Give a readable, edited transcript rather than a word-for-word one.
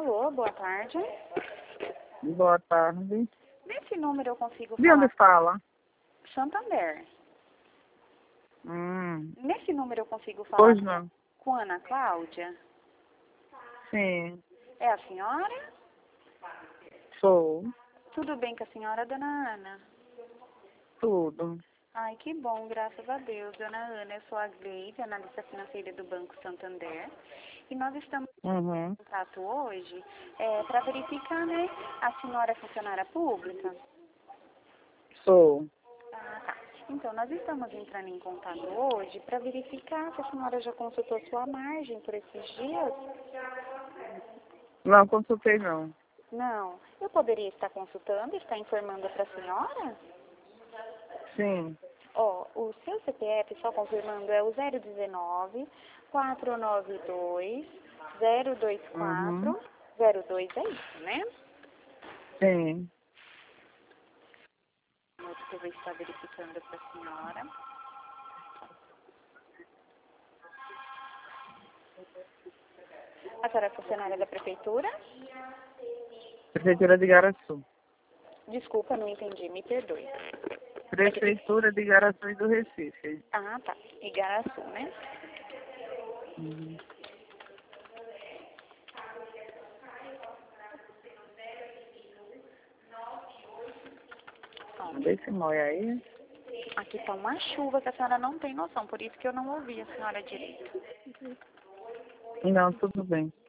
Alô, boa tarde. Boa tarde. Nesse número eu consigo De falar onde fala? Santander. Hum. Nesse número eu consigo falar Pois não. com Ana Cláudia? Sim, É a senhora? sou. Tudo bem com a senhora, dona Ana? Tudo. Ai, que bom, graças a Deus, dona Ana. Eu sou a Gleide, analista financeira do Banco Santander. E nós estamos Uhum. em contato hoje para verificar, né, a senhora é funcionária pública? Sou. Ah, tá. Então, nós estamos entrando em contato hoje para verificar se a senhora já consultou sua margem por esses dias. Não consultei, não. Não. Eu poderia estar consultando e estar informando para a senhora? Sim. Ó, o seu CPF, só confirmando, é o 019 492 024 02, é isso, né? Sim. Outro que eu vou estar verificando para a senhora. A senhora é funcionária da prefeitura? Prefeitura de Igaraçu. Desculpa, não entendi, me perdoe. Prefeitura de Igaraçu e do Recife. Ah, tá. Igaraçu, né? Uhum. Ó, Vê se molha aí. aqui tá uma chuva que a senhora não tem noção, por isso que eu não ouvi a senhora direito. Não, tudo bem.